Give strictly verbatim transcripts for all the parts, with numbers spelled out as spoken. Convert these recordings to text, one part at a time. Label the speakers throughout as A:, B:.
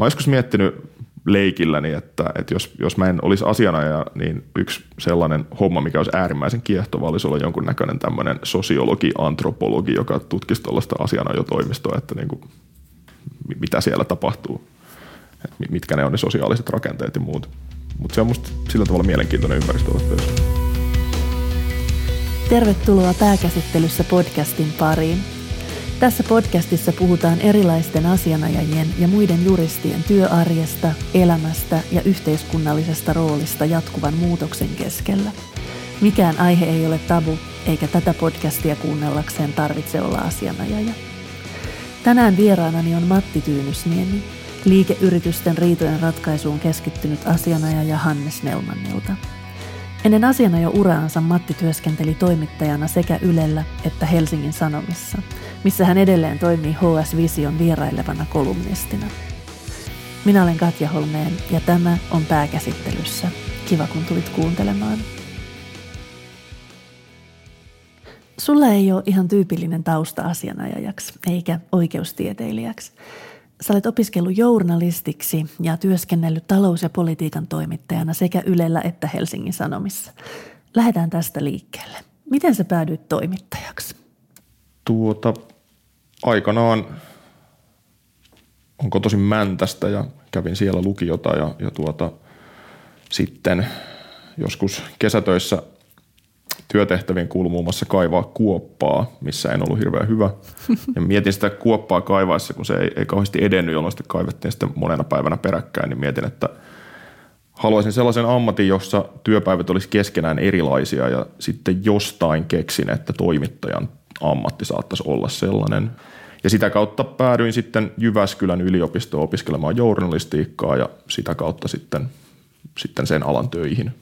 A: oon joskus miettinyt leikilläni, että, että jos, jos mä en olisi asianajaja, niin yksi sellainen homma, mikä olisi äärimmäisen kiehtova, olisi olla jonkunnäköinen tämmöinen sosiologi, antropologi, joka tutkisi tuollaista asianajotoimistoa, että niin kuin, mitä siellä tapahtuu, että mitkä ne on ne sosiaaliset rakenteet ja muut. Mutta se on musta sillä tavalla mielenkiintoinen ympäristö olla töissä.
B: Tervetuloa Pääkäsittelyssä podcastin pariin. Tässä podcastissa puhutaan erilaisten asianajajien ja muiden juristien työarjesta, elämästä ja yhteiskunnallisesta roolista jatkuvan muutoksen keskellä. Mikään aihe ei ole tabu, eikä tätä podcastia kuunnellakseen tarvitse olla asianajaja. Tänään vieraanani on Matti Tyynysniemi, liikeyritysten riitojen ratkaisuun keskittynyt asianajaja Hannes Snellmanilta. Ennen asianajo-uraansa Matti työskenteli toimittajana sekä Ylellä että Helsingin Sanomissa, missä hän edelleen toimii H S Vision vierailevana kolumnistina. Minä olen Katja Holmeen ja tämä on Pääkäsittelyssä. Kiva, kun tulit kuuntelemaan. Sulla ei ole ihan tyypillinen tausta asianajajaksi eikä oikeustieteilijäksi. Sä olet opiskellut journalistiksi ja työskennellyt talous- ja politiikan toimittajana sekä Ylellä että Helsingin Sanomissa. Lähdetään tästä liikkeelle. Miten sä päädyit toimittajaksi?
A: Tuota, aikanaan on kotoisin Mäntästä ja kävin siellä lukiota ja, ja tuota, sitten joskus kesätöissä työtehtäviin kuului muun muassa kaivaa kuoppaa, missä en ollut hirveän hyvä. Ja mietin sitä kuoppaa kaivaessa, kun se ei, ei kauheasti edennyt, jolloin sitä kaivettiin sitten monena päivänä peräkkäin, niin mietin, että haluaisin sellaisen ammatin, jossa työpäivät olisi keskenään erilaisia ja sitten jostain keksin, että toimittajan ammatti saattaisi olla sellainen. Ja sitä kautta päädyin sitten Jyväskylän yliopistoon opiskelemaan journalistiikkaa ja sitä kautta sitten, sitten sen alan töihin.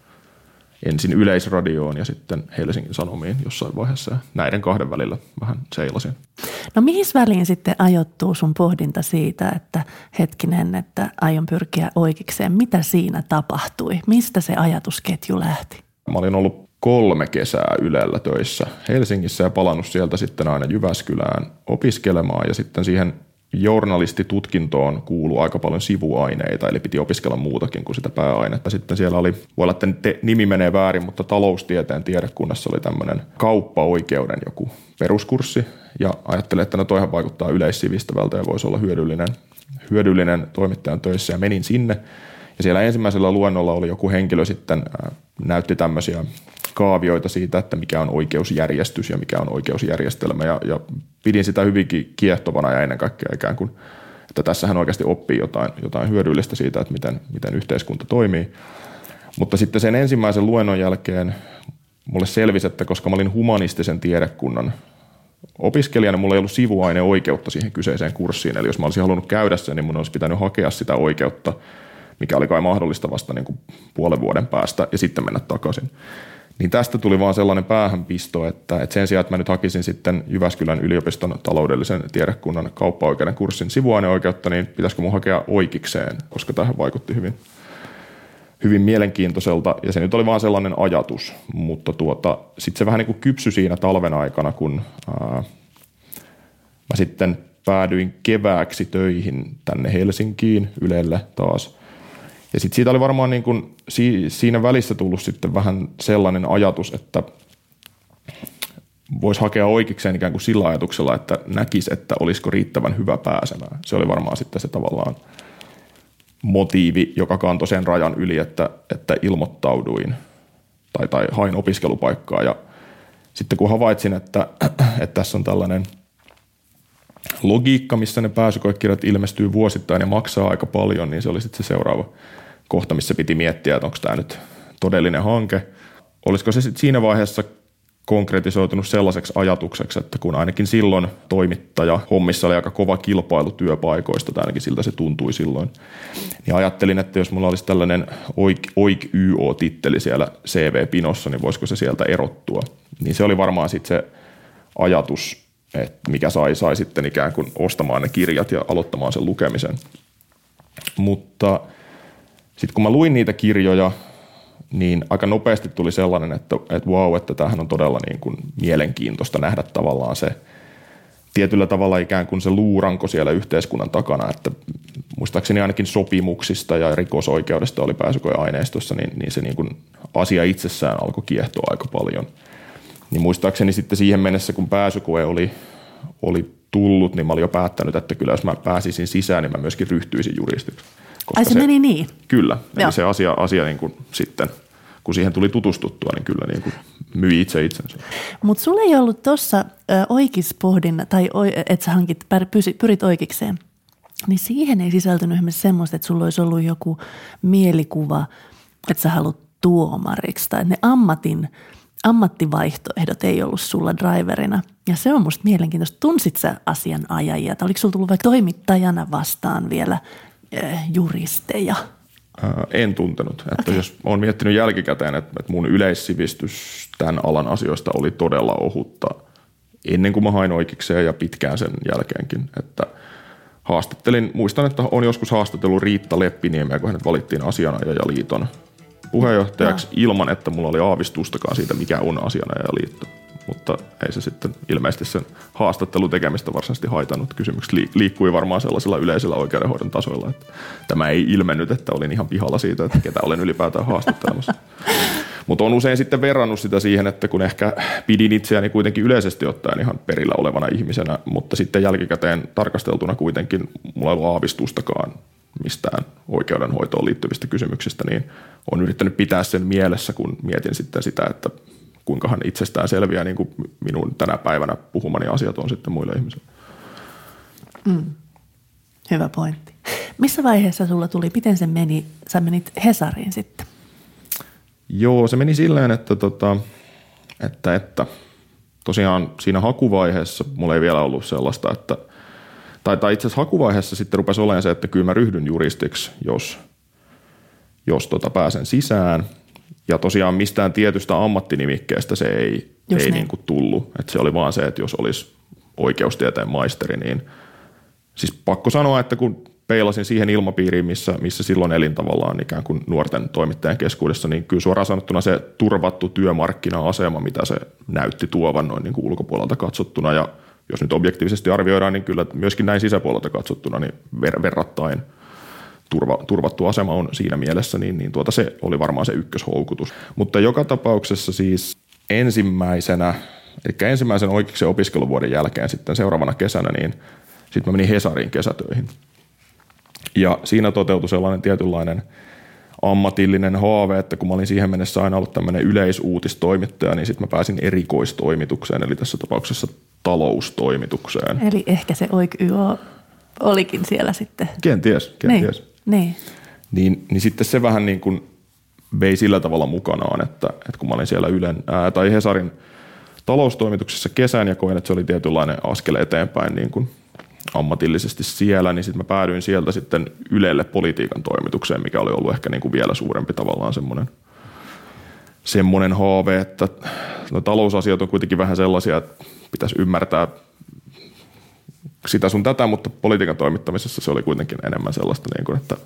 A: Ensin Yleisradioon ja sitten Helsingin Sanomiin jossain vaiheessa. Näiden kahden välillä vähän seilasin.
B: No mihin väliin sitten ajoittuu sun pohdinta siitä, että hetkinen, että aion pyrkiä oikeikseen? Mitä siinä tapahtui? Mistä se ajatusketju lähti?
A: Mä olin ollut kolme kesää Ylellä töissä Helsingissä ja palannut sieltä sitten aina Jyväskylään opiskelemaan ja sitten siihen journalistitutkintoon kuului aika paljon sivuaineita, eli piti opiskella muutakin kuin sitä pääainetta. Sitten siellä oli, voi olla, että te, nimi menee väärin, mutta taloustieteen tiedekunnassa oli tämmöinen kauppaoikeuden joku peruskurssi, ja ajattelin, että no toihan vaikuttaa yleissivistävältä ja voisi olla hyödyllinen, hyödyllinen toimittajan töissä, ja menin sinne. Ja siellä ensimmäisellä luennolla oli joku henkilö sitten, ää, näytti tämmöisiä kaavioita siitä, että mikä on oikeusjärjestys ja mikä on oikeusjärjestelmä ja, ja pidin sitä hyvinkin kiehtovana ja ennen kaikkea ikään kuin, että tässähän oikeasti oppii jotain, jotain hyödyllistä siitä, että miten, miten yhteiskunta toimii. Mutta sitten sen ensimmäisen luennon jälkeen mulle selvisi, että koska mä olin humanistisen tiedekunnan opiskelijana, mulla ei ollut sivuaineoikeutta siihen kyseiseen kurssiin, eli jos mä olisin halunnut käydä sen, niin mun olisi pitänyt hakea sitä oikeutta, mikä oli kai mahdollista vasta niin kuin puolen vuoden päästä ja sitten mennä takaisin. Niin tästä tuli vaan sellainen päähänpisto, että, että sen sijaan, että mä nyt hakisin sitten Jyväskylän yliopiston taloudellisen tiedekunnan kauppaoikeuden kurssin sivuaineoikeutta, niin pitäisikö mun hakea oikeikseen, koska tähän vaikutti hyvin, hyvin mielenkiintoiselta. Ja se nyt oli vaan sellainen ajatus, mutta tuota, sitten se vähän niin kuin kypsy siinä talven aikana, kun ää, mä sitten päädyin kevääksi töihin tänne Helsinkiin Ylelle taas. Ja sitten siitä oli varmaan niin kuin siinä välissä tullut sitten vähän sellainen ajatus, että voisi hakea oikeikseen ikään kuin sillä ajatuksella, että näkisi, että olisiko riittävän hyvä pääsemään. Se oli varmaan sitten se tavallaan motiivi, joka kantoi sen rajan yli, että, että ilmoittauduin tai, tai hain opiskelupaikkaa. Ja sitten kun havaitsin, että, että tässä on tällainen logiikka, missä ne pääsykoekirjat ilmestyy vuosittain ja maksaa aika paljon, niin se oli sitten se seuraava kohta, missä piti miettiä, että onko tämä nyt todellinen hanke. Olisiko se sitten siinä vaiheessa konkretisoitunut sellaiseksi ajatukseksi, että kun ainakin silloin toimittaja hommissa oli aika kova kilpailu työpaikoista, tai ainakin siltä se tuntui silloin, niin ajattelin, että jos mulla olisi tällainen oik, oik Y O-titteli siellä C V-pinossa, niin voisiko se sieltä erottua. Niin se oli varmaan sitten se ajatus, että mikä sai, sai sitten ikään kuin ostamaan ne kirjat ja aloittamaan sen lukemisen. Mutta sitten kun mä luin niitä kirjoja, niin aika nopeasti tuli sellainen, että, että wow, että tämähän on todella niin kuin mielenkiintoista nähdä tavallaan se tietyllä tavalla ikään kuin se luuranko siellä yhteiskunnan takana, että muistaakseni ainakin sopimuksista ja rikosoikeudesta oli pääsykoeaineistossa, niin, niin se niin kuin asia itsessään alkoi kiehtoa aika paljon. Niin muistaakseni sitten siihen mennessä, kun pääsykoe oli, oli tullut, niin mä olin jo päättänyt, että kyllä jos mä pääsisin sisään, niin mä myöskin ryhtyisin juristiksi.
B: Ai se, se meni niin?
A: Kyllä. Joo. Eli se asia, asia niin kuin sitten, kun siihen tuli tutustuttua, niin kyllä niin kuin myi itse itsensä.
B: Mutta sulla ei ollut tuossa oikeispohdinna, tai että sä hankit, pyrit oikeikseen, niin siihen ei sisältynyt esimerkiksi semmoista, että sulla olisi ollut joku mielikuva, että sä haluat tuomariksi, tai ne ammatin, ammattivaihtoehdot ei ollut sulla driverina. Ja se on musta mielenkiintoista. Tunsit sä asianajajia, tai oliko sulla tullut vaikka toimittajana vastaan vielä äh, juristeja?
A: Ää, en tuntenut. Että okay. Jos olen miettinyt jälkikäteen, että, että mun yleissivistys tämän alan asioista oli todella ohutta ennen kuin mä hain oikeikseen ja pitkään sen jälkeenkin. Että haastattelin, muistan, että on joskus haastatellut Riitta Leppiniemeä, kun hänet valittiin Asianajajaliiton puheenjohtajaksi no. ilman, että mulla oli aavistustakaan siitä, mikä on Asianajajaliitto. Mutta ei se sitten ilmeisesti sen haastattelun tekemistä varsinaisesti haitannut. Kysymykset liikkui varmaan sellaisilla yleisillä oikeudenhoidon tasoilla, että tämä ei ilmennyt, että olin ihan pihalla siitä, että ketä olen ylipäätään haastattelemassa. Mutta on usein sitten verrannut sitä siihen, että kun ehkä pidin itseäni kuitenkin yleisesti ottaen ihan perillä olevana ihmisenä, mutta sitten jälkikäteen tarkasteltuna kuitenkin mulla ei ollut aavistustakaan mistään oikeudenhoitoon liittyvistä kysymyksistä, niin olen yrittänyt pitää sen mielessä, kun mietin sitten sitä, että kuinkahan itsestään selviää niin kuin minun tänä päivänä puhumani asiat on sitten muille ihmisille.
B: Mm. Hyvä pointti. Missä vaiheessa sulla tuli, miten se meni, sä menit Hesariin sitten?
A: Joo, se meni silleen, että, tota, että, että tosiaan siinä hakuvaiheessa mulla ei vielä ollut sellaista, että tai, tai itse asiassa hakuvaiheessa sitten rupesi olemaan se, että kyllä mä ryhdyn juristiksi, jos, jos tota pääsen sisään. Ja tosiaan mistään tietystä ammattinimikkeestä se ei, ei niin kuin tullut. Että se oli vaan se, että jos olisi oikeustieteen maisteri, niin siis pakko sanoa, että kun peilasin siihen ilmapiiriin, missä, missä silloin elin tavallaan ikään kuin nuorten toimittajien keskuudessa, niin kyllä suoraan sanottuna se turvattu työmarkkina-asema, mitä se näytti tuovan noin niin kuin ulkopuolelta katsottuna. Ja jos nyt objektiivisesti arvioidaan, niin kyllä myöskin näin sisäpuolelta katsottuna niin ver- verrattain turva, turvattu asema on siinä mielessä, niin, niin tuota se oli varmaan se ykköshoukutus. Mutta joka tapauksessa siis ensimmäisenä, eli ensimmäisen oikeiksen opiskeluvuoden jälkeen sitten seuraavana kesänä, niin sitten mä menin Hesariin kesätöihin. Ja siinä toteutui sellainen tietynlainen ammatillinen haave, että kun mä olin siihen mennessä aina ollut tämmöinen yleisuutistoimittaja, niin sitten mä pääsin erikoistoimitukseen, eli tässä tapauksessa taloustoimitukseen.
B: Eli ehkä se O I K Y O olikin siellä sitten.
A: Kenties, kenties.
B: Niin, niin.
A: Niin, niin sitten se vähän niin kuin vei sillä tavalla mukanaan, että, että kun mä olin siellä Ylen ää, tai Hesarin taloustoimituksessa kesän ja koin, että se oli tietynlainen askel eteenpäin niin kuin ammatillisesti siellä, niin sitten mä päädyin sieltä sitten Ylelle politiikan toimitukseen, mikä oli ollut ehkä niin kuin vielä suurempi tavallaan semmoinen, semmoinen haave, että no, talousasiat on kuitenkin vähän sellaisia, että pitäisi ymmärtää sitä sun tätä, mutta politiikan toimittamisessa se oli kuitenkin enemmän sellaista, niin kuin, että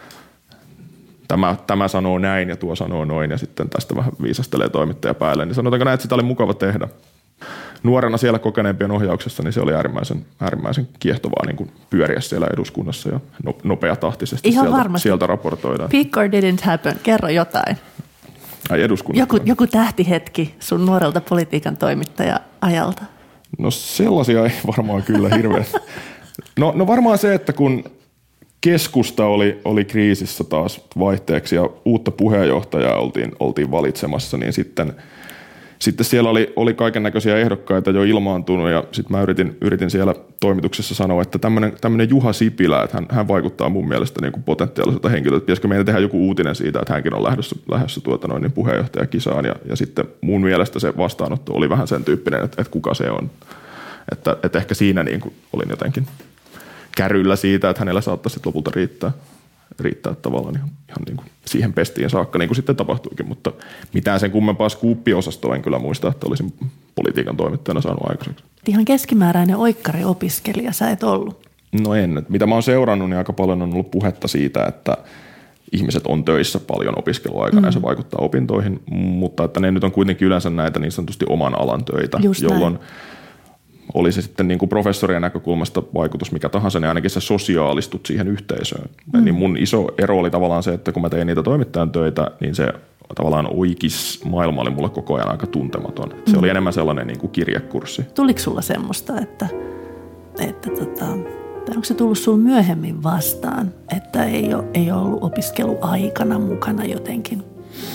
A: tämä, tämä sanoo näin ja tuo sanoo noin ja sitten tästä vähän viisastelee toimittaja päälle, niin sanotaanko näin, että sitä oli mukava tehdä. Nuorena siellä kokeneempien ohjauksessa, niin se oli äärimmäisen, äärimmäisen kiehtovaa niin kuin pyöriä siellä eduskunnassa ja nopeatahtisesti sieltä, sieltä raportoidaan.
B: Pick or didn't happen. Kerro jotain.
A: Ai eduskunnassa.
B: Joku, joku tähtihetki sun nuorelta politiikan toimittaja-ajalta.
A: No sellaisia ei varmaan kyllä hirveän. No, no varmaan se, että kun keskusta oli, oli kriisissä taas vaihteeksi ja uutta puheenjohtajaa oltiin, oltiin valitsemassa, niin sitten Sitten siellä oli, oli kaiken näköisiä ehdokkaita jo ilmaantunut ja sitten mä yritin, yritin siellä toimituksessa sanoa, että tämmöinen Juha Sipilä, että hän, hän vaikuttaa mun mielestä niin kuin potentiaaliselta henkilöltä. Pitäisikö meidän tehdä joku uutinen siitä, että hänkin on lähdössä, lähdössä tuota noin, niin puheenjohtajakisaan ja, ja sitten mun mielestä se vastaanotto oli vähän sen tyyppinen, että, että kuka se on. Että, että ehkä siinä niin kuin olin jotenkin kärryllä siitä, että hänellä saattaisi lopulta riittää. riittää tavallaan ihan, ihan niin kuin siihen pestiin saakka, niin kuin sitten tapahtuikin, mutta mitään sen kummempaa skuuppiosastoa en kyllä muista, että olisin politiikan toimittajana saanut aikaiseksi.
B: Ihan keskimääräinen oikkariopiskelija sä et ollut.
A: No en. Mitä mä oon seurannut, niin aika paljon on ollut puhetta siitä, että ihmiset on töissä paljon opiskeluaikana mm. ja se vaikuttaa opintoihin, mutta että ne nyt on kuitenkin yleensä näitä niin sanotusti oman alan töitä,
B: just
A: jolloin
B: näin.
A: oli se sitten niin kuin professorien näkökulmasta vaikutus mikä tahansa, niin ainakin sä sosiaalistut siihen yhteisöön. Mm. Niin mun iso ero oli tavallaan se, että kun mä tein niitä toimittajan töitä, niin se tavallaan oikeis maailma oli mulle koko ajan aika tuntematon. Mm. Se oli enemmän sellainen niin kuin kirjekurssi.
B: Tuliko sulla semmoista, että, että tota, tai onko se tullut sulla myöhemmin vastaan, että ei ole, ei ole ollut opiskeluaikana mukana jotenkin?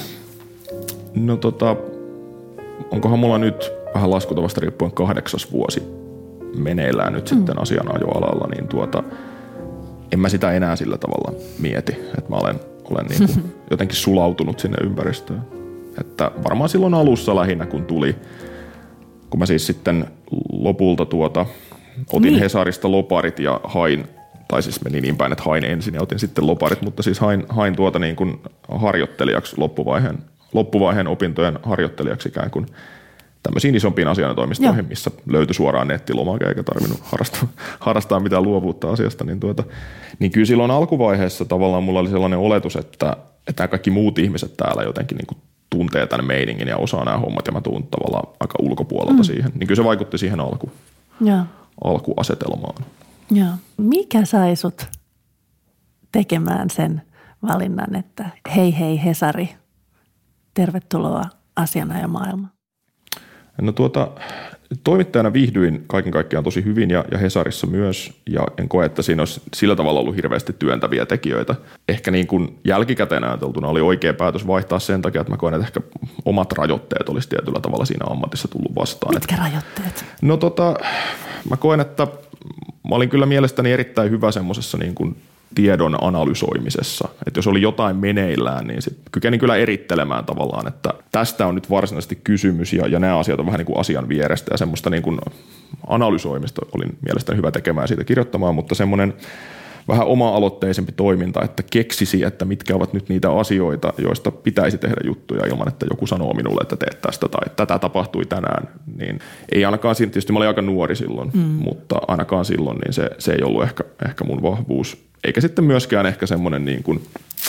A: No tota, onkohan mulla nyt vähän laskutavasta riippuen kahdeksas vuosi meneillään nyt mm. sitten asianajoalalla, niin tuota, en mä sitä enää sillä tavalla mieti, että mä olen, olen niin kuin jotenkin sulautunut sinne ympäristöön. Että varmaan silloin alussa lähinnä, kun tuli, kun mä siis sitten lopulta tuota, otin niin. Hesarista loparit ja hain, tai siis meni niin päin, että hain ensin ja otin sitten loparit, mutta siis hain, hain tuota niin kuin harjoittelijaksi loppuvaiheen, loppuvaiheen opintojen harjoittelijaksi ikään kuin tämmöisiin isompiin asianajotoimistoihin, missä löytyi suoraan nettilomake eikä tarvinnut harrastaa, harrastaa mitään luovuutta asiasta. Niin, tuota, niin kyllä silloin alkuvaiheessa tavallaan mulla oli sellainen oletus, että, että kaikki muut ihmiset täällä jotenkin niin kuin tuntee tämän meiningin ja osaa nämä hommat ja mä tuun tavallaan aika ulkopuolelta mm. siihen. Niin kyllä se vaikutti siihen alku, ja. alkuasetelmaan.
B: Ja. Mikä sai sut tekemään sen valinnan, että hei hei Hesari, tervetuloa asianajomaailmaan?
A: No tuota, toimittajana viihdyin kaiken kaikkiaan tosi hyvin ja, ja Hesarissa myös, ja en koe, että siinä olisi sillä tavalla ollut hirveästi työntäviä tekijöitä. Ehkä niin kuin jälkikäteen ajateltuna oli oikea päätös vaihtaa sen takia, että mä koen, että ehkä omat rajoitteet olisi tietyllä tavalla siinä ammatissa tullut vastaan.
B: Mitkä että, rajoitteet?
A: No tota, mä koen, että mä olin kyllä mielestäni erittäin hyvä semmoisessa niin kuin tiedon analysoimisessa. Että jos oli jotain meneillään, niin sit kykenin kyllä erittelemään tavallaan, että tästä on nyt varsinaisesti kysymys ja, ja nämä asiat on vähän niin kuin asian vierestä ja semmoista niin kuin analysoimista olin mielestäni hyvä tekemään ja siitä kirjoittamaan, mutta semmoinen vähän oma-aloitteisempi toiminta, että keksisi, että mitkä ovat nyt niitä asioita, joista pitäisi tehdä juttuja ilman, että joku sanoo minulle, että teet tästä tai tätä tapahtui tänään, niin ei ainakaan, tietysti mä olin aika nuori silloin, mm. mutta ainakaan silloin niin se, se ei ollut ehkä, ehkä mun vahvuus. Eikä sitten myöskään ehkä semmoinen niin kuin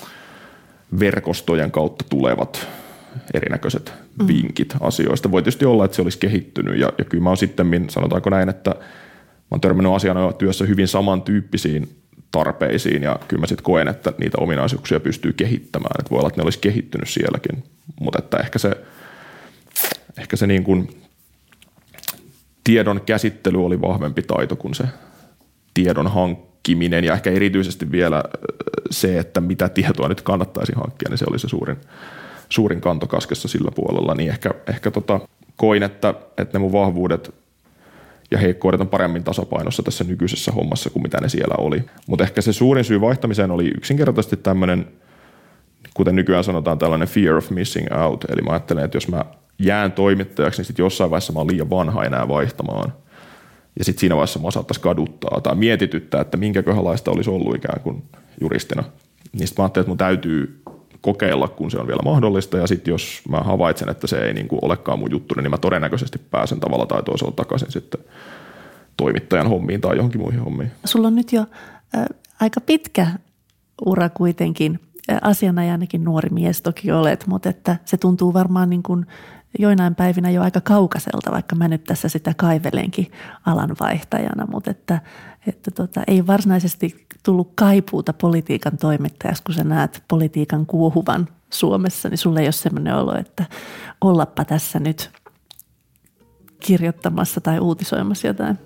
A: verkostojen kautta tulevat erinäköiset mm. vinkit asioista. Voi tietysti olla, että se olisi kehittynyt ja, ja kyllä mä oon sitten, sanotaanko näin, että mä oon törmännyt asianajotyössä hyvin samantyyppisiin tarpeisiin ja kyllä mä sitten koen, että niitä ominaisuuksia pystyy kehittämään. Että voi olla, että ne olisi kehittynyt sielläkin, mutta että ehkä se, ehkä se niin kuin tiedon käsittely oli vahvempi taito kuin se tiedon hankkiminen ja ehkä erityisesti vielä se, että mitä tietoa nyt kannattaisi hankkia, niin se oli se suurin, suurin kanto kaskessa sillä puolella. Niin ehkä, ehkä tota, koin, että, että ne mun vahvuudet ja heikkoudet on paremmin tasapainossa tässä nykyisessä hommassa kuin mitä ne siellä oli. Mutta ehkä se suurin syy vaihtamiseen oli yksinkertaisesti tämmöinen, kuten nykyään sanotaan, tällainen fear of missing out. Eli mä ajattelen, että jos mä jään toimittajaksi, niin sitten jossain vaiheessa mä oon liian vanha enää vaihtamaan. Ja sitten siinä vaiheessa mä saattais kaduttaa tai mietityttää, että minkäköhänlaista olisi ollut ikään kuin juristina. Niin sitten mä ajattelin, että mun täytyy kokeilla, kun se on vielä mahdollista. Ja sitten jos mä havaitsen, että se ei niin kuin olekaan mun juttuni, niin mä todennäköisesti pääsen tavalla tai toisella takaisin sitten toimittajan hommiin tai johonkin muihin hommiin.
B: Sulla on nyt jo äh, aika pitkä ura kuitenkin. Asianajanakin nuori mies toki olet, mutta että se tuntuu varmaan niin kuin joinain päivinä jo aika kaukaiselta, vaikka mä nyt tässä sitä kaivelenkin alanvaihtajana, mutta että, että tota, ei varsinaisesti tullut kaipuuta politiikan toimittajassa, kun sä näet politiikan kuohuvan Suomessa, niin sulle ei ole sellainen olo, että ollappa tässä nyt kirjoittamassa tai uutisoimassa jotain.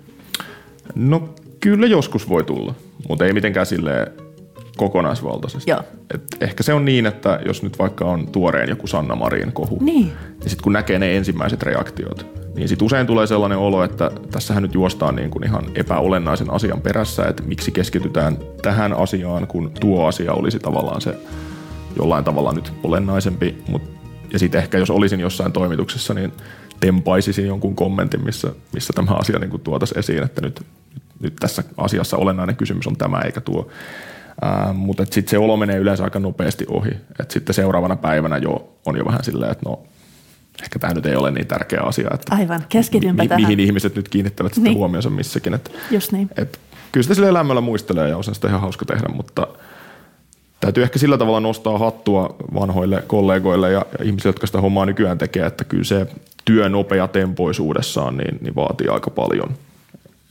A: No kyllä joskus voi tulla, mutta ei mitenkään silleen kokonaisvaltaisesti. Et ehkä se on niin, että jos nyt vaikka on tuoreen joku Sanna Marin kohu, niin, niin sitten kun näkee ne ensimmäiset reaktiot, niin sitten usein tulee sellainen olo, että tässähän nyt juostaan niin kuin ihan epäolennaisen asian perässä, että miksi keskitytään tähän asiaan, kun tuo asia olisi tavallaan se jollain tavalla nyt olennaisempi. Mut, ja sitten ehkä jos olisin jossain toimituksessa, niin tempaisisin jonkun kommentin, missä, missä tämä asia niin kuin tuotaisiin esiin, että nyt, nyt tässä asiassa olennainen kysymys on tämä eikä tuo. Uh, mutta sitten se olo menee yleensä aika nopeasti ohi. Et sitten seuraavana päivänä jo on jo vähän silleen, että no ehkä tämä nyt ei ole niin tärkeä asia. Että
B: aivan, keskitynpä
A: mi-
B: tähän.
A: Mihin ihmiset nyt kiinnittävät sitten niin huomionsa missäkin. Et,
B: just niin.
A: Et, kyllä sitä silleen lämmöllä muistelee ja on sitä ihan hauska tehdä, mutta täytyy ehkä sillä tavalla nostaa hattua vanhoille kollegoille ja, ja ihmisille, jotka sitä hommaa nykyään tekee, että kyllä se työ nopea tempoisuudessaan niin, niin vaatii aika paljon.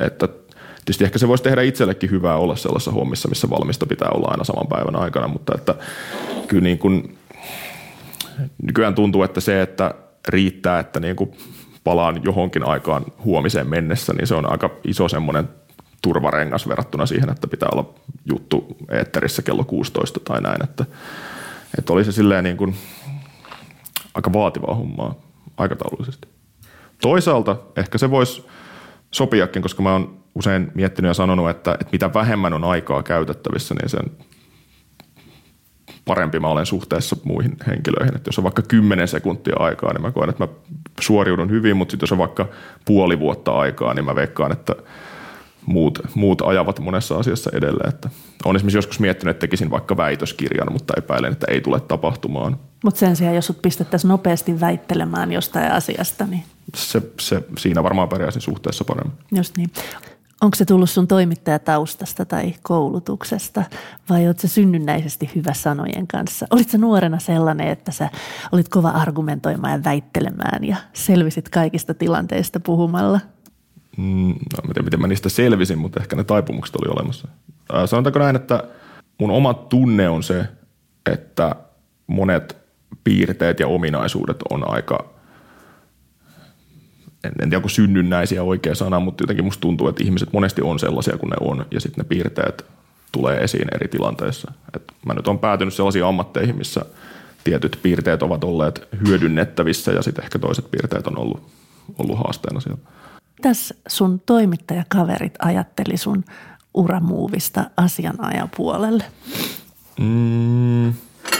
A: Että tietysti ehkä se voisi tehdä itsellekin hyvää olla sellaisessa hommissa, missä valmista pitää olla aina saman päivän aikana, mutta että kyllä niin kuin, nykyään tuntuu, että se, että riittää, että niin kuin palaan johonkin aikaan huomiseen mennessä, niin se on aika iso semmoinen turvarengas verrattuna siihen, että pitää olla juttu eetterissä kello kuusitoista tai näin, että, että oli se silleen niin kuin aika vaativaa hommaa aikataulullisesti. Toisaalta ehkä se voisi sopiakin, koska mä oon usein miettinyt ja sanonut, että, että mitä vähemmän on aikaa käytettävissä, niin sen parempi mä olen suhteessa muihin henkilöihin. Että jos on vaikka kymmenen sekuntia aikaa, niin mä koen, että mä suoriudun hyvin, mutta sitten jos on vaikka puoli vuotta aikaa, niin mä veikkaan, että muut, muut ajavat monessa asiassa edelleen. Että olen esimerkiksi joskus miettinyt, että tekisin vaikka väitöskirjan, mutta epäilen, että ei tule tapahtumaan.
B: Mutta sen sijaan, jos sut pistettäisiin nopeasti väittelemään jostain asiasta, niin
A: Se, se, siinä varmaan pärjäisin suhteessa paremmin.
B: Just niin. Onko se tullut sun toimittajataustasta tai koulutuksesta vai oot sä synnynnäisesti hyvä sanojen kanssa? Olit sä nuorena sellainen, että sä olit kova argumentoimaan ja väittelemään ja selvisit kaikista tilanteista puhumalla?
A: Mm, no, en tiedä, miten mä niistä selvisin, mutta ehkä ne taipumukset oli olemassa. Äh, sanotaanko näin, että mun oma tunne on se, että monet piirteet ja ominaisuudet on aika, en, en tiedä onko synnynnäisiä oikea sana, mutta jotenkin musta tuntuu, että ihmiset monesti on sellaisia kuin ne on ja sitten ne piirteet tulee esiin eri tilanteissa. Et mä nyt oon päätynyt sellaisiin ammatteihin, missä tietyt piirteet ovat olleet hyödynnettävissä ja sitten ehkä toiset piirteet on ollut, ollut haasteena siellä.
B: Mitäs sun toimittajakaverit ajatteli sun uramuuvista asianajapuolelle?
A: Mm,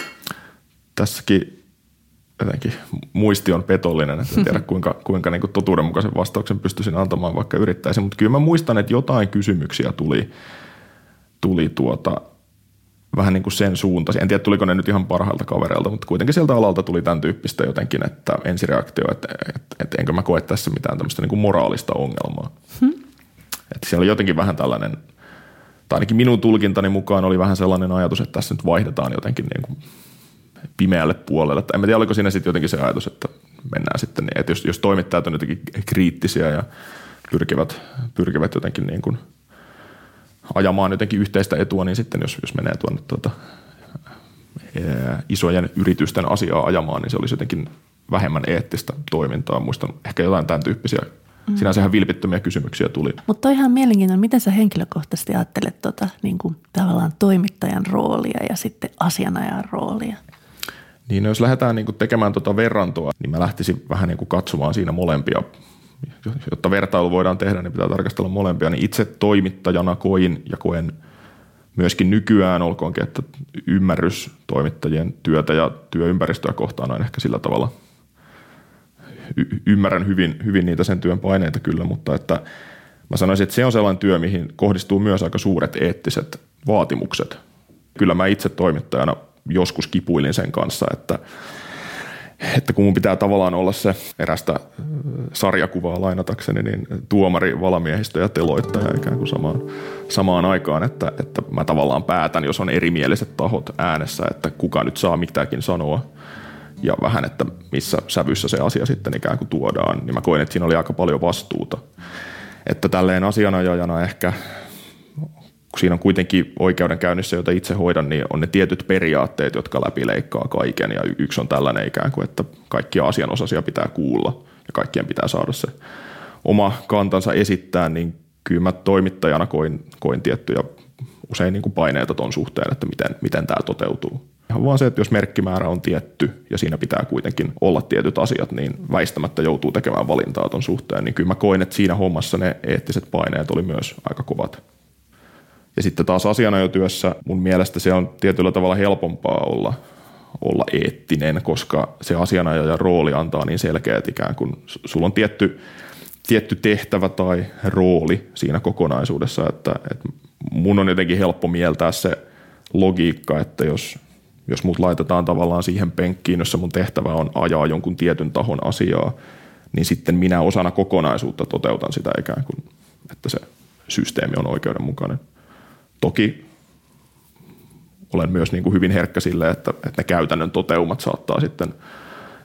A: tässäkin jotenkin muisti on petollinen, että en tiedä kuinka, kuinka niin kuin totuudenmukaisen vastauksen pystyisin antamaan, vaikka yrittäisin. Mutta kyllä mä muistan, että jotain kysymyksiä tuli, tuli tuota, vähän niin kuin sen suuntaisia. En tiedä, tuliko ne nyt ihan parhailta kavereilta, mutta kuitenkin sieltä alalta tuli tämän tyyppistä jotenkin, että ensireaktio, että, että, että enkö mä koe tässä mitään tämmöistä niin kuin moraalista ongelmaa. Hmm. Että siellä oli jotenkin vähän tällainen, tai ainakin minun tulkintani mukaan oli vähän sellainen ajatus, että tässä nyt vaihdetaan jotenkin niin kuin pimeälle puolelle. Että en tiedä, oliko siinä sitten jotenkin se ajatus, että mennään sitten niin, että jos, jos toimittajat on jotenkin kriittisiä ja pyrkivät, pyrkivät jotenkin niin kuin ajamaan jotenkin yhteistä etua, niin sitten jos, jos menee tuonne tuota, ää, isojen yritysten asiaa ajamaan, niin se olisi jotenkin vähemmän eettistä toimintaa. Muistan ehkä jotain tämän tyyppisiä. Mm. Sinänsä ihan vilpittömiä kysymyksiä tuli.
B: Mutta on ihan mielenkiintoinen, miten sä henkilökohtaisesti ajattelet tota, niin kuin tavallaan toimittajan roolia ja sitten asianajan roolia?
A: Niin jos lähdetään niin kuin tekemään tuota verrantoa, niin mä lähtisin vähän niin kuin katsomaan siinä molempia. Jotta vertailu voidaan tehdä, niin pitää tarkastella molempia. Niin itse toimittajana koin ja koen myöskin nykyään, olkoonkin, että ymmärrys toimittajien työtä ja työympäristöä kohtaan on ehkä sillä tavalla. Y- ymmärrän hyvin, hyvin niitä sen työn paineita kyllä, mutta että mä sanoisin, että se on sellainen työ, mihin kohdistuu myös aika suuret eettiset vaatimukset. Kyllä mä itse toimittajana joskus kipuilin sen kanssa, että että kun mun pitää tavallaan olla se erästä sarjakuvaa lainatakseni, niin tuomari, valamiehistö ja teloittaja ikään kuin samaan, samaan aikaan, että, että mä tavallaan päätän, jos on erimieliset tahot äänessä, että kuka nyt saa mitäkin sanoa ja vähän, että missä sävyssä se asia sitten ikään kuin tuodaan, niin mä koin, että siinä oli aika paljon vastuuta. Että tälleen asianajajana ehkä, kun siinä on kuitenkin oikeudenkäynnissä, jota itse hoidan, niin on ne tietyt periaatteet, jotka läpileikkaa kaiken. Ja yksi on tällainen ikään kuin, että kaikkia asianosaisia pitää kuulla ja kaikkien pitää saada se oma kantansa esittää, niin kyllä mä toimittajana koin, koin tiettyjä usein niin kuin paineita ton suhteen, että miten, miten tämä toteutuu. Ihan vaan se, että jos merkkimäärä on tietty ja siinä pitää kuitenkin olla tietyt asiat, niin väistämättä joutuu tekemään valintaa ton suhteen. Niin kyllä mä koin, että siinä hommassa ne eettiset paineet oli myös aika kovat. Ja sitten taas asianajotyössä mun mielestä se on tietyllä tavalla helpompaa olla, olla eettinen, koska se asianajajan rooli antaa niin selkeät ikään kuin, sulla on tietty, tietty tehtävä tai rooli siinä kokonaisuudessa, että, että mun on jotenkin helppo mieltää se logiikka, että jos, jos mut laitetaan tavallaan siihen penkkiin, jossa mun tehtävä on ajaa jonkun tietyn tahon asiaa, niin sitten minä osana kokonaisuutta toteutan sitä ikään kuin, että se systeemi on oikeudenmukainen. Toki olen myös niin kuin hyvin herkkä sille, että, että ne käytännön toteumat saattaa sitten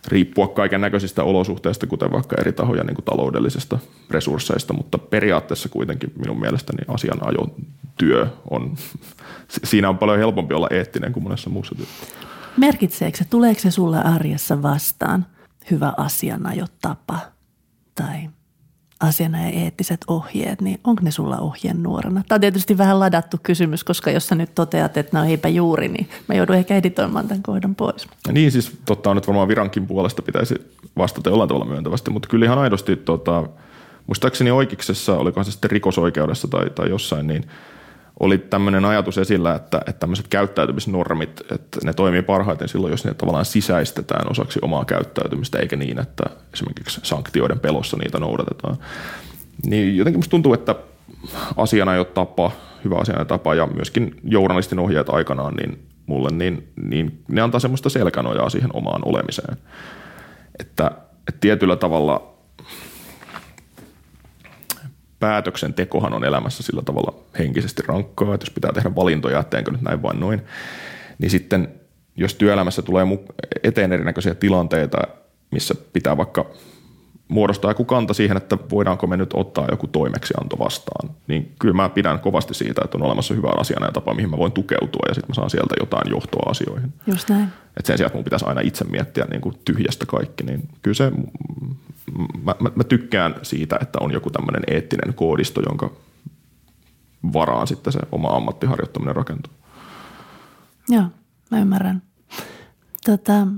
A: riippua kaiken näköisistä olosuhteista, kuten vaikka eri tahojen niin kuin taloudellisista resursseista, mutta periaatteessa kuitenkin minun mielestäni asianajotyö on, siinä on paljon helpompi olla eettinen kuin monessa muussa työssä.
B: Merkitseekö se, tuleeko se sulle arjessa vastaan hyvä asianajotapa tai asianajan eettiset ohjeet, niin onko ne sulla ohjenuorana? Tämä on tietysti vähän ladattu kysymys, koska jos sä nyt toteat, että no eipä juuri, niin mä joudun ehkä editoimaan tämän kohdan pois.
A: Ja niin siis totta on nyt varmaan virankin puolesta pitäisi vastata jollain tavalla myöntävästi, mutta kyllä ihan aidosti, tota, muistaakseni oikeuksessa, olikohan se sitten rikosoikeudessa tai, tai jossain, niin oli tämmöinen ajatus esillä, että, että tämmöiset käyttäytymisnormit, että ne toimii parhaiten silloin, jos ne tavallaan sisäistetään osaksi omaa käyttäytymistä, eikä niin, että esimerkiksi sanktioiden pelossa niitä noudatetaan. Niin jotenkin musta tuntuu, että asianajotapa, hyvä asianajotapa ja myöskin journalistin ohjeet aikanaan, niin mulle, niin, niin ne antaa semmoista selkänojaa siihen omaan olemiseen. Että, että tietyllä tavalla päätöksentekohan on elämässä sillä tavalla henkisesti rankkaa, että jos pitää tehdä valintoja, etteenkö nyt näin vain noin, niin sitten jos työelämässä tulee eteen erinäköisiä tilanteita, missä pitää vaikka muodostaa joku kanta siihen, että voidaanko me nyt ottaa joku toimeksianto vastaan, niin kyllä mä pidän kovasti siitä, että on olemassa hyvä asianajotapa, mihin mä voin tukeutua ja sitten mä saan sieltä jotain johtoa asioihin.
B: Just näin.
A: Että sen sijaan, että mun pitäisi aina itse miettiä niin kuin tyhjästä kaikki, niin kyllä se, mä, mä, mä tykkään siitä, että on joku tämmöinen eettinen koodisto, jonka varaan sitten se oma ammattiharjoittaminen rakentuu.
B: Joo, mä ymmärrän. Tota,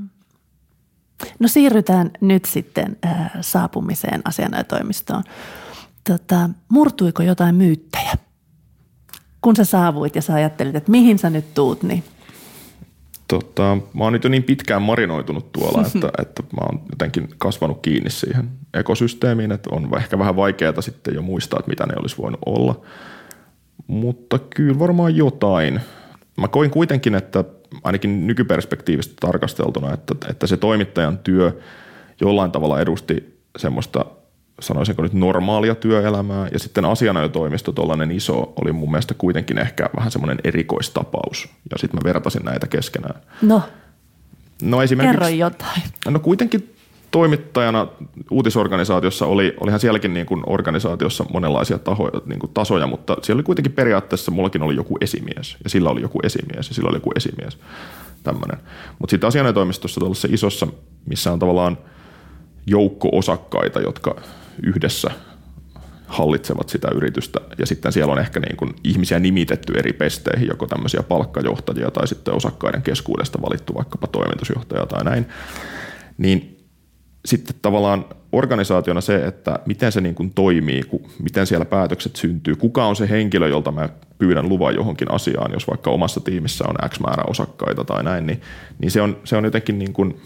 B: no siirrytään nyt sitten äh, saapumiseen asianajotoimistoon. Tota, murtuiko jotain myyttejä? Kun sä saavuit ja sä ajattelit, että mihin sä nyt tuut, niin
A: Tota, mä oon nyt jo niin pitkään marinoitunut tuolla, että, että mä oon jotenkin kasvanut kiinni siihen ekosysteemiin, että on ehkä vähän vaikeaa sitten jo muistaa, että mitä ne olisi voinut olla. Mutta kyllä varmaan jotain. Mä koin kuitenkin, että ainakin nykyperspektiivistä tarkasteltuna, että, että se toimittajan työ jollain tavalla edusti semmoista, sanoisinko nyt normaalia työelämää, ja sitten asianajotoimisto, tuollainen iso, oli mun mielestä kuitenkin ehkä vähän semmoinen erikoistapaus, ja sitten mä vertasin näitä keskenään.
B: No,
A: no esimerkiksi,
B: kerro jotain.
A: No kuitenkin toimittajana uutisorganisaatiossa oli, olihan sielläkin niin kuin organisaatiossa monenlaisia tahoja, niin kuin tasoja, mutta siellä oli kuitenkin periaatteessa, mullakin oli joku esimies, ja sillä oli joku esimies, ja sillä oli joku esimies, tämmöinen. Mutta sitten asianajotoimistossa tuollaisessa isossa, missä on tavallaan joukko osakkaita, jotka yhdessä hallitsevat sitä yritystä, ja sitten siellä on ehkä niin kuin ihmisiä nimitetty eri pesteihin, joko tämmöisiä palkkajohtajia tai sitten osakkaiden keskuudesta valittu vaikkapa toimitusjohtaja tai näin, niin sitten tavallaan organisaationa se, että miten se niin kuin toimii, miten siellä päätökset syntyy, kuka on se henkilö, jolta mä pyydän luvan johonkin asiaan, jos vaikka omassa tiimissä on X määrä osakkaita tai näin, niin, niin se, on, se on jotenkin niin kuin,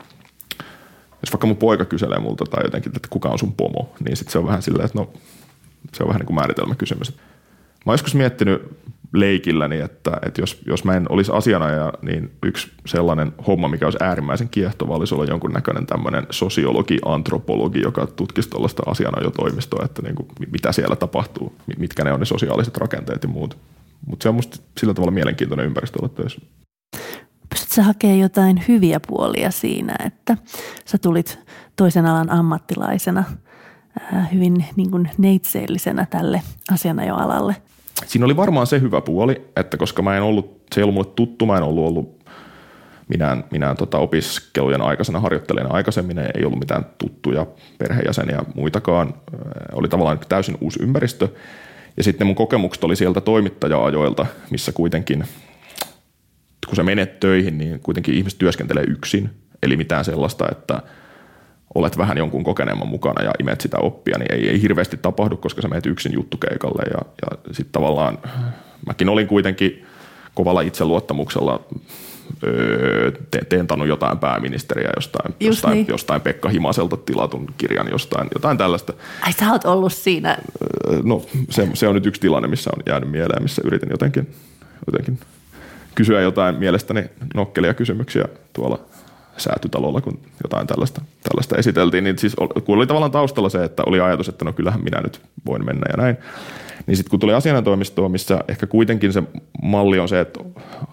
A: jos vaikka mun poika kyselee multa tai jotenkin, että kuka on sun pomo, niin sitten se on vähän silleen, että no se on vähän niin kuin määritelmäkysymys. Mä oon joskus miettinyt leikilläni, että, että jos, jos mä en olisi asianajaja, niin yksi sellainen homma, mikä olisi äärimmäisen kiehtova, olisi olla jonkunnäköinen tämmöinen sosiologi, antropologi, joka tutkisi tuollaista asianajotoimistoa, että niin kuin, mitä siellä tapahtuu, mitkä ne on ne sosiaaliset rakenteet ja muut. Mutta se on musta sillä tavalla mielenkiintoinen ympäristö olla töissä.
B: Pystytkö sä hakemaan jotain hyviä puolia siinä, että sä tulit toisen alan ammattilaisena ää, hyvin niin kuin neitseellisenä tälle asianajoalalle?
A: Siinä oli varmaan se hyvä puoli, että koska mä en ollut, se ei ollut mulle tuttu, mä en ollut ollut minään, minään tota opiskelujen aikaisena harjoittelijana aikaisemmin, ei ollut mitään tuttuja perheenjäseniä muitakaan, oli tavallaan täysin uusi ympäristö. Ja sitten mun kokemukset oli sieltä toimittaja-ajoilta, missä kuitenkin, kun sä menet töihin, niin kuitenkin ihmiset työskentelee yksin, eli mitään sellaista, että olet vähän jonkun kokeneemman mukana ja imet sitä oppia, niin ei, ei hirveästi tapahdu, koska sä menet yksin juttukeikalle. Ja, ja sitten tavallaan mäkin olin kuitenkin kovalla itseluottamuksella öö, te, teentannut jotain pääministeriä jostain, jostain, niin. jostain Pekka Himaselta tilatun kirjan, jostain, jotain tällaista.
B: Ai sä oot ollut siinä?
A: Öö, no se, se on nyt yksi tilanne, missä on jäänyt mieleen, missä yritin jotenkin, jotenkin kysyä jotain mielestäni nokkelia kysymyksiä tuolla Säätytalolla, kun jotain tällaista, tällaista esiteltiin, niin siis kun oli tavallaan taustalla se, että oli ajatus, että no kyllähän minä nyt voin mennä ja näin, niin sitten kun tuli asianajotoimistoon, missä ehkä kuitenkin se malli on se, että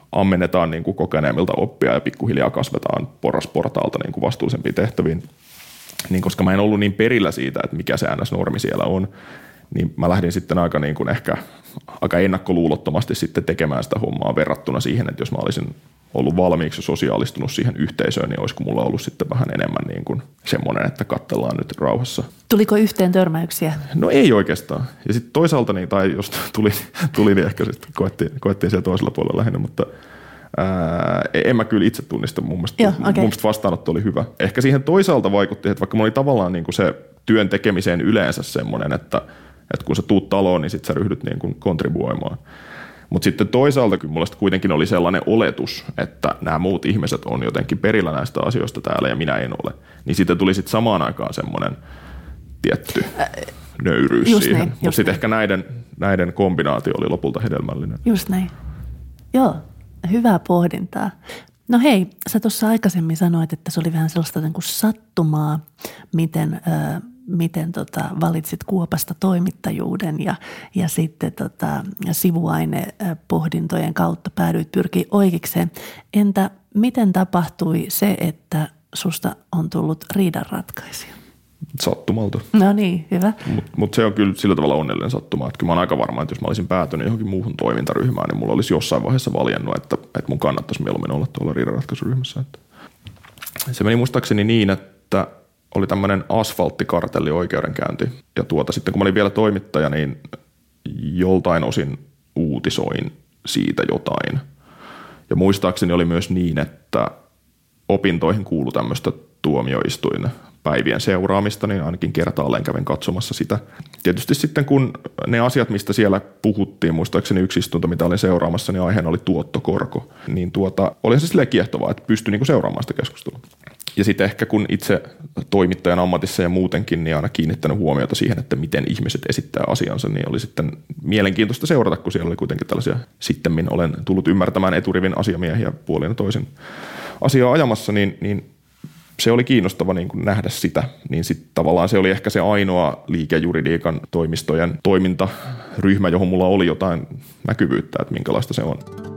A: ammennetaan niin kuin kokeneemmilta oppia ja pikkuhiljaa kasvetaan porrasportaalta niin kuin vastuullisempiin tehtäviin. Niin koska mä en ollut niin perillä siitä, että mikä se N S-normi siellä on, niin mä lähdin sitten aika niin kuin ehkä aika ennakkoluulottomasti sitten tekemään sitä hommaa verrattuna siihen, että jos mä olisin ollut valmiiksi ja sosiaalistunut siihen yhteisöön, niin olisiko mulla ollut sitten vähän enemmän niin kuin semmoinen, että katsellaan nyt rauhassa.
B: Tuliko yhteen törmäyksiä?
A: No ei oikeastaan. Ja sitten toisaalta, niin, tai jos tuli, tuli niin ehkä sitten koettiin, koettiin siellä toisella puolella lähinnä, mutta ää, en mä kyllä itse tunnista. Mun mielestä, Joo, okay. mun mielestä vastaanotto oli hyvä. Ehkä siihen toisaalta vaikutti, että vaikka mulla oli tavallaan niin kuin se työn tekemiseen yleensä semmoinen, että, että kun sä tuut taloon, niin sit sä ryhdyt niin kuin kontribuoimaan. Mutta sitten toisaalta kyllä mulla kuitenkin oli sellainen oletus, että nämä muut ihmiset on jotenkin perillä näistä asioista täällä ja minä en ole. Niin sitten tuli sitten samaan aikaan semmoinen tietty nöyryys
B: just
A: siihen.
B: Mutta
A: sitten ehkä näiden, näiden kombinaatio oli lopulta hedelmällinen.
B: Just näin. Joo, hyvää pohdintaa. No hei, sä tuossa aikaisemmin sanoit, että se oli vähän sellaista niin kuin sattumaa, miten, äh, miten tota, valitsit Kuopasta toimittajuuden ja, ja sitten tota, sivuainepohdintojen kautta päädyit pyrkiä oikeikseen. Entä miten tapahtui se, että susta on tullut riidanratkaisija?
A: Sattumalta.
B: No niin, hyvä.
A: Mutta mut se on kyllä sillä tavalla onnellinen sattuma, että kyllä mä oon aika varma, että jos mä olisin päätynyt johonkin muuhun toimintaryhmään, niin mulla olisi jossain vaiheessa valjennut, että, että mun kannattaisi mieluummin olla tuolla riidanratkaisuryhmässä. Että se meni muistaakseni niin, että oli tämmöinen asfalttikartelli oikeudenkäynti ja tuota sitten kun mä olin vielä toimittaja, niin joltain osin uutisoin siitä jotain. Ja muistaakseni oli myös niin, että opintoihin kuului tämmöistä tuomioistuin päivien seuraamista, niin ainakin kertaalleen kävin katsomassa sitä. Tietysti sitten kun ne asiat, mistä siellä puhuttiin, muistaakseni yksi istunto, mitä olin seuraamassa, niin aiheena oli tuottokorko, niin tuota, oli se silleen kiehtovaa, että pystyi niinku seuraamaan sitä keskustelua. Ja sitten ehkä kun itse toimittajan ammatissa ja muutenkin, niin aina kiinnittänyt huomiota siihen, että miten ihmiset esittää asiansa, niin oli sitten mielenkiintoista seurata, kun siellä oli kuitenkin tällaisia, sittemmin olen tullut ymmärtämään eturivin asiamiehiä puolin ja toisin asiaa ajamassa, niin, niin se oli kiinnostava niin kuin nähdä sitä, niin sitten tavallaan se oli ehkä se ainoa liikejuridiikan toimistojen toimintaryhmä, johon mulla oli jotain näkyvyyttä, että minkälaista se on.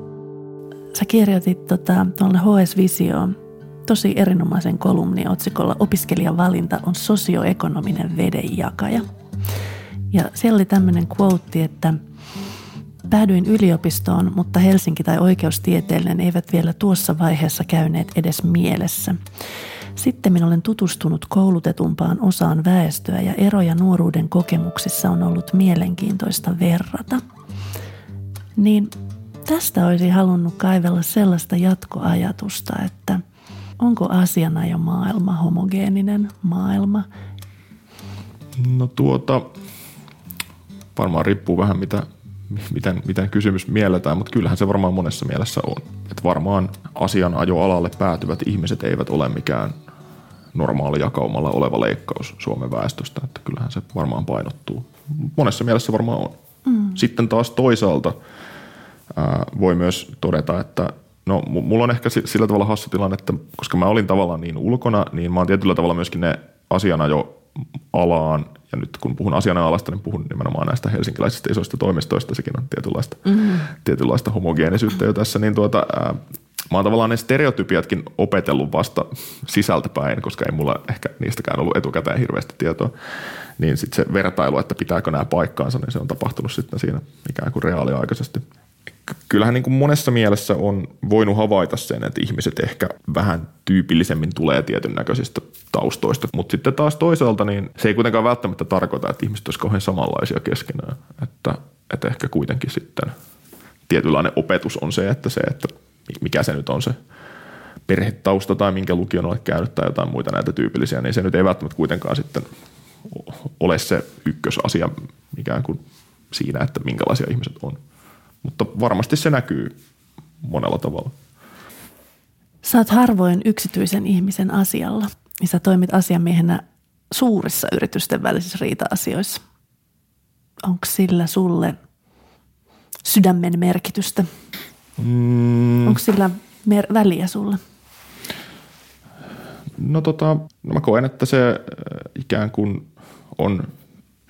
B: Sä kirjoitit tota, tuolle H S-visioon tosi erinomaisen kolumnin otsikolla Opiskelijan valinta on sosioekonominen vedenjakaja. Ja siellä oli tämmöinen quote, että päädyin yliopistoon, mutta Helsinki tai oikeustieteellinen eivät vielä tuossa vaiheessa käyneet edes mielessä. Sitten minä olen tutustunut koulutetumpaan osaan väestöä ja eroja nuoruuden kokemuksissa on ollut mielenkiintoista verrata. Niin tästä olisi halunnut kaivella sellaista jatkoajatusta, että onko asianajomaailma homogeeninen maailma?
A: No tuota, varmaan riippuu vähän mitä, miten, miten kysymys mielletään, mutta kyllähän se varmaan monessa mielessä on. Että varmaan asianajoalalle päätyvät ihmiset eivät ole mikään normaali jakaumalla oleva leikkaus Suomen väestöstä, että kyllähän se varmaan painottuu. Monessa mielessä varmaan on. Mm. Sitten taas toisaalta ää, voi myös todeta, että no mulla on ehkä sillä tavalla hassu tilanne, että koska mä olin tavallaan niin ulkona, niin mä oon tietyllä tavalla myöskin ne asianajoalaan, ja nyt kun puhun asianajoalasta, niin puhun nimenomaan näistä helsinkiläisistä isoista toimistoista, sekin on tietynlaista, mm-hmm. tietynlaista homogeenisyyttä jo tässä, niin tuota, ää, mä oon tavallaan ne stereotypiatkin opetellut vasta sisältäpäin, koska ei mulla ehkä niistäkään ollut etukäteen hirveästi tietoa, niin sitten se vertailu, että pitääkö nämä paikkaansa, niin se on tapahtunut sitten siinä ikään kuin reaaliaikaisesti. Kyllähän niin kuin monessa mielessä on voinut havaita sen, että ihmiset ehkä vähän tyypillisemmin tulee tietyn näköisistä taustoista, mutta sitten taas toisaalta niin se ei kuitenkaan välttämättä tarkoita, että ihmiset olisivat kauhean samanlaisia keskenään, että, että ehkä kuitenkin sitten tietynlainen opetus on se, että se, että mikä se nyt on se perhetausta tai minkä lukion olet käynyt tai jotain muita näitä tyypillisiä, niin se nyt ei välttämättä kuitenkaan sitten ole se ykkösasia ikään kuin siinä, että minkälaisia ihmiset on. Mutta varmasti se näkyy monella tavalla.
B: Sä oot harvoin yksityisen ihmisen asialla, niin sä toimit asiamiehenä suurissa yritysten välisissä riita-asioissa. Onko sillä sulle sydämen merkitystä? Mm. Onko sillä mer- väliä sulle?
A: No tota, mä koen, että se ikään kuin on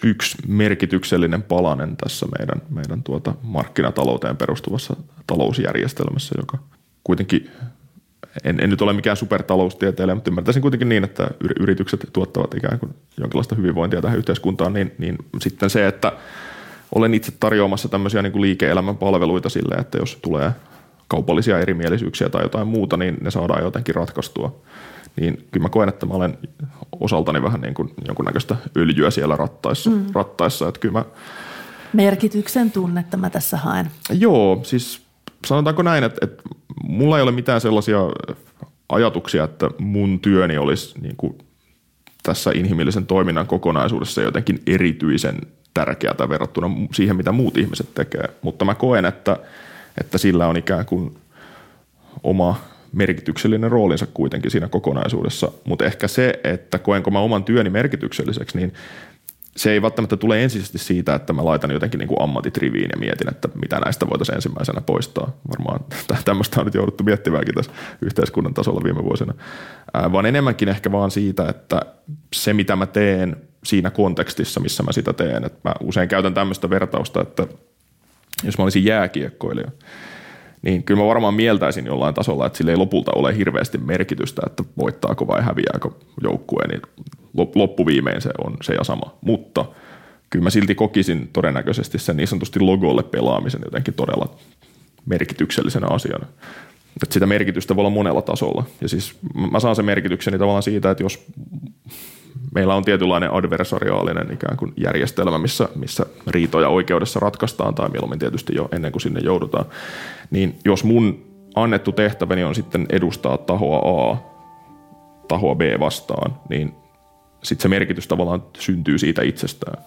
A: yksi merkityksellinen palanen tässä meidän, meidän tuota markkinatalouteen perustuvassa talousjärjestelmässä, joka kuitenkin, en, en nyt ole mikään supertaloustieteilijä, mutta ymmärtäisin kuitenkin niin, että yritykset tuottavat ikään kuin jonkinlaista hyvinvointia tähän yhteiskuntaan, niin, niin sitten se, että olen itse tarjoamassa tämmöisiä niin kuin liike-elämän palveluita sille, että jos tulee kaupallisia erimielisyyksiä tai jotain muuta, niin ne saadaan jotenkin ratkaistua. Niin kyllä mä koen, että mä olen osaltani vähän niin kuin jonkunnäköistä öljyä siellä rattaissa. Mm. rattaissa että kyllä mä...
B: Merkityksen tunnetta mä tässä haen.
A: Joo, siis sanotaanko näin, että, että mulla ei ole mitään sellaisia ajatuksia, että mun työni olisi niin kuin tässä inhimillisen toiminnan kokonaisuudessa jotenkin erityisen tärkeää verrattuna siihen, mitä muut ihmiset tekee. Mutta mä koen, että, että sillä on ikään kuin oma merkityksellinen roolinsa kuitenkin siinä kokonaisuudessa. Mutta ehkä se, että koenko mä oman työni merkitykselliseksi, niin se ei välttämättä tule ensisijaisesti siitä, että mä laitan jotenkin niin kuin ammatit riviin ja mietin, että mitä näistä voitaisiin ensimmäisenä poistaa. Varmaan tämmöistä on nyt jouduttu miettimäänkin tässä yhteiskunnan tasolla viime vuosina. Ää, vaan enemmänkin ehkä vaan siitä, että se mitä mä teen siinä kontekstissa, missä mä sitä teen. Et mä usein käytän tämmöistä vertausta, että jos mä olisin jääkiekkoilija, niin kyllä mä varmaan mieltäisin jollain tasolla, että sillä ei lopulta ole hirveästi merkitystä, että voittaako vai häviääkö joukkue, niin loppuviimein se on se ja sama. Mutta kyllä mä silti kokisin todennäköisesti sen niin sanotusti logolle pelaamisen jotenkin todella merkityksellisenä asiana. Että sitä merkitystä voi olla monella tasolla. Ja siis mä saan sen merkitykseni tavallaan siitä, että jos meillä on tietynlainen adversariaalinen ikään kuin järjestelmä, missä, missä riitoja oikeudessa ratkaistaan, tai mieluummin tietysti jo ennen kuin sinne joudutaan, niin jos mun annettu tehtäväni on sitten edustaa tahoa A, tahoa B vastaan, niin sitten se merkitys tavallaan syntyy siitä itsestään.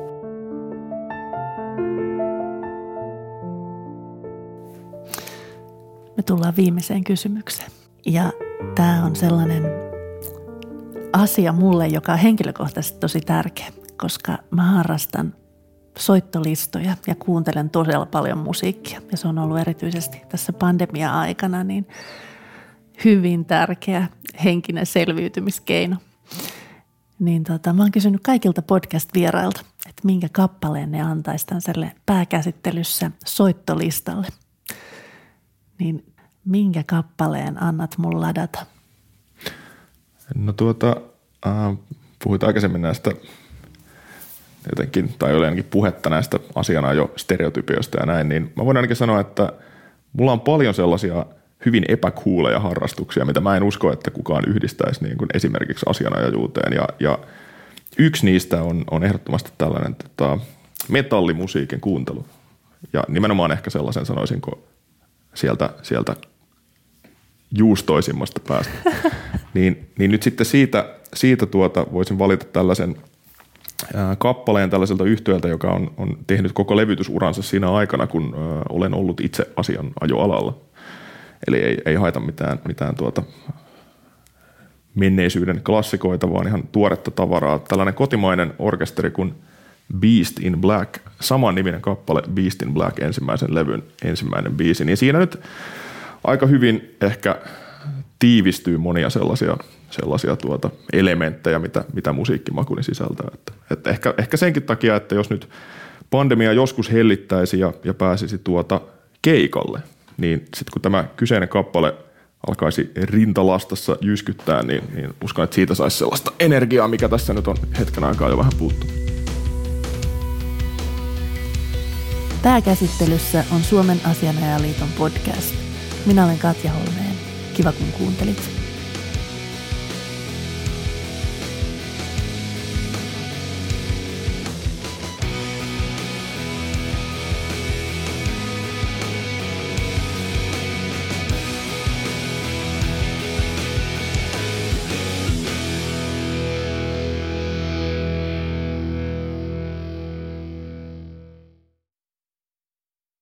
B: Me tullaan viimeiseen kysymykseen. Ja tämä on sellainen asia mulle, joka on henkilökohtaisesti tosi tärkeä, koska mä harrastan soittolistoja ja kuuntelen todella paljon musiikkia. Ja se on ollut erityisesti tässä pandemia-aikana niin hyvin tärkeä henkinen selviytymiskeino. Niin tota, mä oon kysynyt kaikilta podcast-vierailta, että minkä kappaleen ne antaisi tällaiselle pääkäsittelyssä soittolistalle. Niin minkä kappaleen annat mun ladata?
A: No tuota, äh, puhuit aikaisemmin näistä jotenkin, tai oli ainakin puhetta näistä asiana jo stereotypioista ja näin, niin mä voin ainakin sanoa, että mulla on paljon sellaisia hyvin epäkuuleja harrastuksia, mitä mä en usko, että kukaan yhdistäisi niin kuin esimerkiksi asianajajuuteen. Ja, ja yksi niistä on, on ehdottomasti tällainen tota, metallimusiikin kuuntelu. Ja nimenomaan ehkä sellaisen sanoisinko sieltä, sieltä juustoisimmasta päästä. niin, niin nyt sitten siitä, siitä tuota voisin valita tällaisen ää, kappaleen tällaiselta yhtyöltä, joka on, on tehnyt koko levytysuransa siinä aikana, kun ää, olen ollut itse asianajoalalla. Eli ei, ei haeta mitään, mitään tuota menneisyyden klassikoita, vaan ihan tuoretta tavaraa. Tällainen kotimainen orkesteri kuin Beast in Black, saman niminen kappale Beast in Black, ensimmäisen levyn ensimmäinen biisi. Niin siinä nyt aika hyvin ehkä tiivistyy monia sellaisia, sellaisia tuota elementtejä, mitä, mitä musiikkimakuni sisältää. Että, että ehkä, ehkä senkin takia, että jos nyt pandemia joskus hellittäisi ja, ja pääsisi tuota keikalle, niin sitten kun tämä kyseinen kappale alkaisi rintalastassa jyskyttää, niin, niin uskon, että siitä saisi sellaista energiaa, mikä tässä nyt on hetken aikaa jo vähän puuttu.
B: Pääkäsittelyssä on Suomen asianajaliiton podcast. Minä olen Katja Holmeen. Kiva kun kuuntelit.